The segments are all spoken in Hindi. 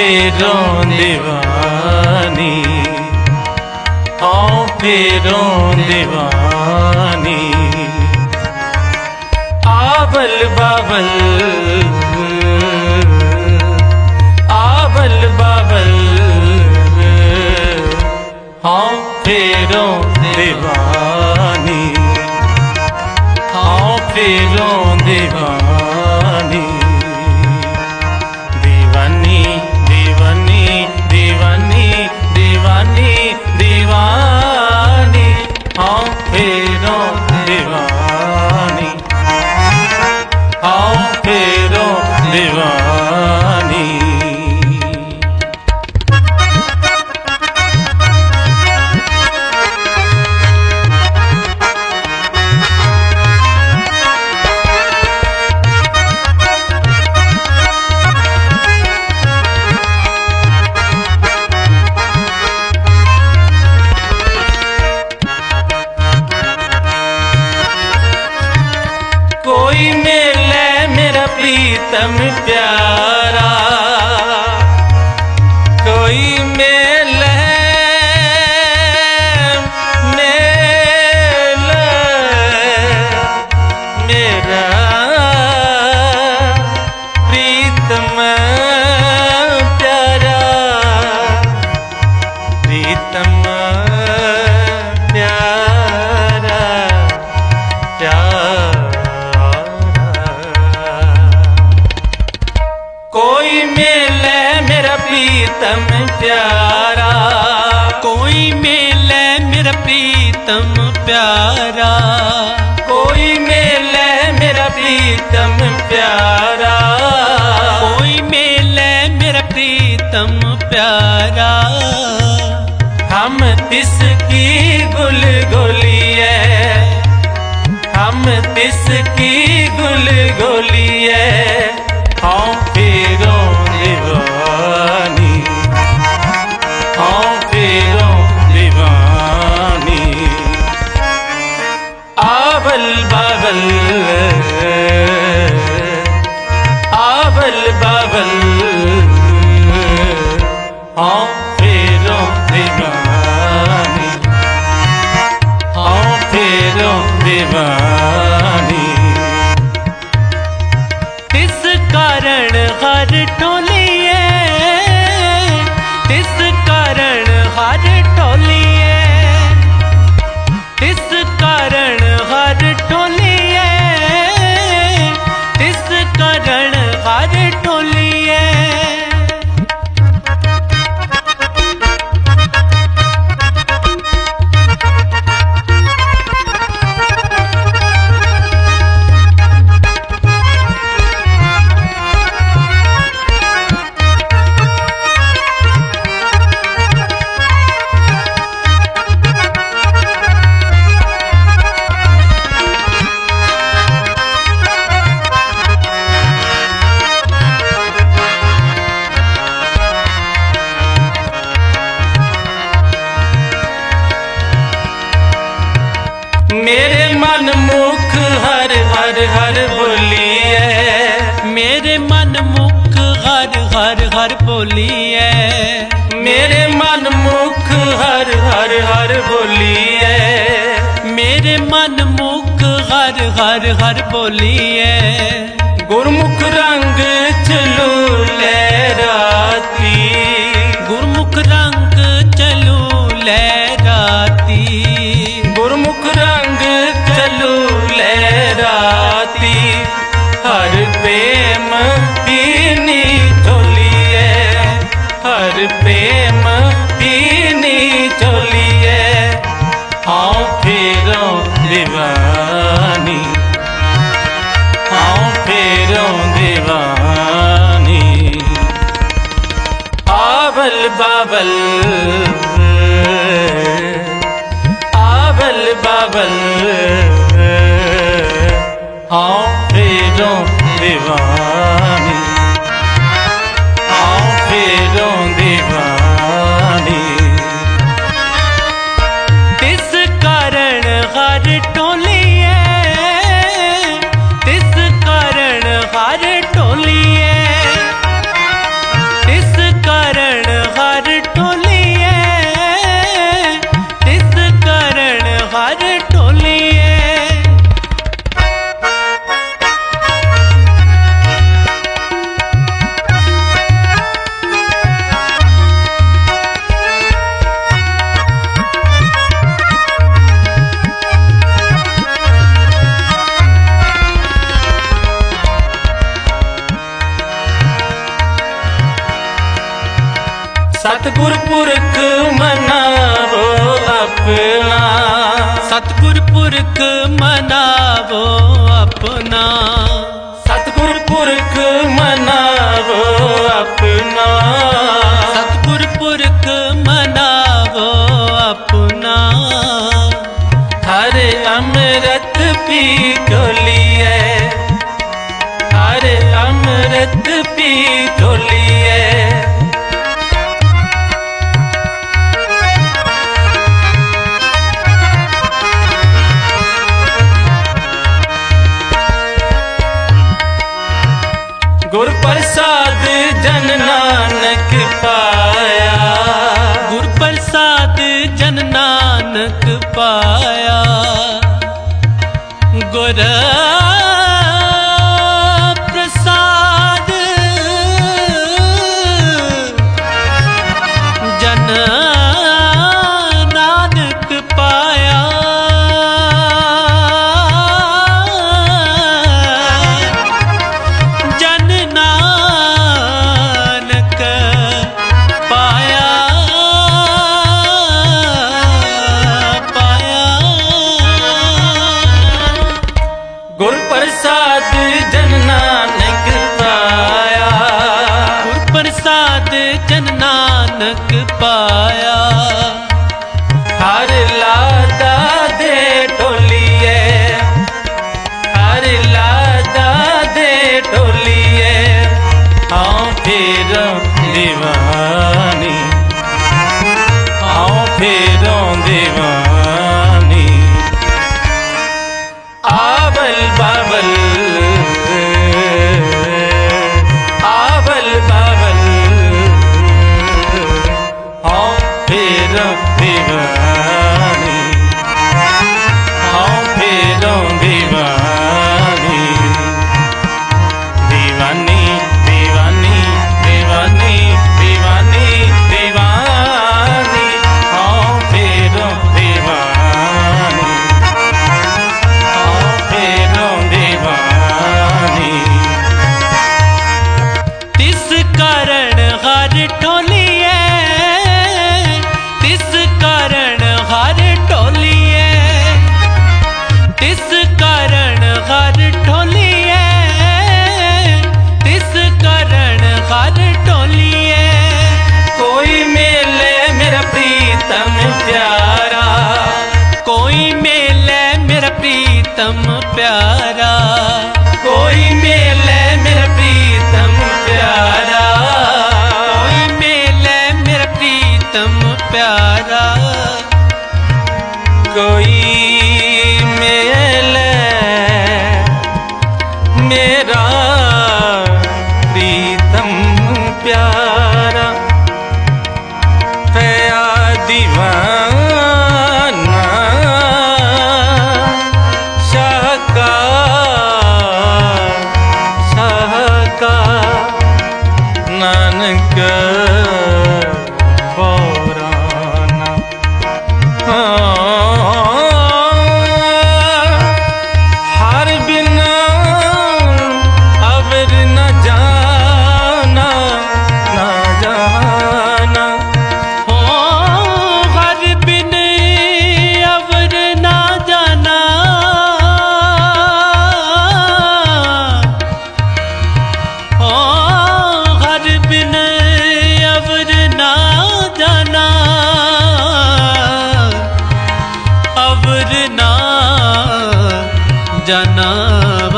फेरों दीवानी, हाँ फेरों दीवानी। आवल बावल, आवल बावल, हाँ फेरों दीवानी, हाँ फेरों दीवानी। दीवानी दीवानी दीवानी दीवानी दीवानी, हाँ फेरों दीवानी, हाँ फेरों दीवानी। कोई मिले मेरा प्रीतम प्यारा, कोई मिले मेरा प्रीतम प्यारा, प्रीतम प्यारा प्यारा। कोई मिले मेरा प्रीतम प्यारा, कोई मिले मेरा प्रीतम प्यारा, कोई मिले मेरा प्रीतम प्यारा, कोई मिले मेरा प्रीतम प्यारा। हम तिसकी गुल गोलिए, हम तिसकी गुल गोलिए, हाँ फेरों दीवानी, हाँ फेरों दीवानी। आवल बावल, आवल बावल, हाँ फेरों दीवानी, हाँ फेरों दीवानी। तिस कारण हर टोलिए, तिस कारण हर टोलिए, तिस कारण हर टोलिए, तिस कारण हर टोलिए। मेरे मन मुख हर हर हर बोलिए, मेरे मन मुख हर हर हर बोलिए, मेरे मन मुख हर हर हर बोलिए, मेरे मन मुख हर हर हर बोलिए। गुरमुख रंग चलू लहराती, गुरमुख रंग चलू लहराती, गुरमुख रंग चलू लहराती। हर प्रेम पीनी चोलिए, हर प्रेम पीनी चोलिए, हाँ फेरों दीवानी, हाँ फेरों दीवानी। आवल बावल, आवल बावल, हाँ फेरों दीवानी, हाँ फेरों दीवानी। तिस कारण हर टोलिए, तिस कारण हर टोलिए, तिस कारण सतगुर पुरख मनावो अपना, सतगुर पुरख मनावो अपना, सतगुर पुरख मनावो अपना, सतगुर पुरख मनावो अपना। हर अमृत पी ढोलिए, हर अमृत पी ढोलिए। गुर प्रसाद जन नानक पाया, गुर प्रसाद जन नानक पाया। गुर प्रसाद जन नानक पाया। जन नानक पाया, पाया। गुर प्रसाद जन नानक पाया, गुर प्रसाद जन नानक पाया। हर लादा दे ढोलिए, हर लादा दे ढोलिए। हाँ फिर दीवानी, हाँ फिर दीवानी। आवल बावल, आवल बावल। हाँ फिर दीवानी, हाँ फिर दीवानी। दीवानी दीवानी दीवानी दीवानी दीवानी। हाँ फिर दीवानी, हाँ फिर दीवानी। तिस कारण हर ढोलिए, तिस कारण हर ढोलिए, तिस कारण हर ढोलिए, तिस कारण हर ढोलिए। कोई मेले मेरा प्रीतम प्यारा, कोई मेले मेरा प्रीतम प्यारा। कोई मेले मेरा प्रीतम प्यारा। कोई मेले मेरा प्रीतम प्यारा। कोई मेले मेरा प्रीतम प्यारा। पया दीवाना शाह का, शाह का। नानक पौराना। हर बिना अवर न जाना, न जाना। हो हर बिन अवर ना जाना। हो हर बिन अवर ना जाना। अवर ना जनावा।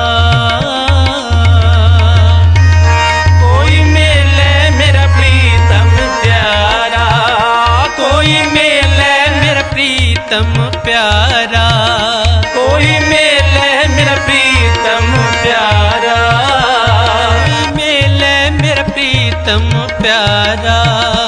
कोई मेले मेरा प्रीतम प्यारा, कोई मेले मेरा प्रीतम प्यारा। कोई मेले मेरा प्रीतम प्यारा। मेले मेरा प्रीतम प्यारा।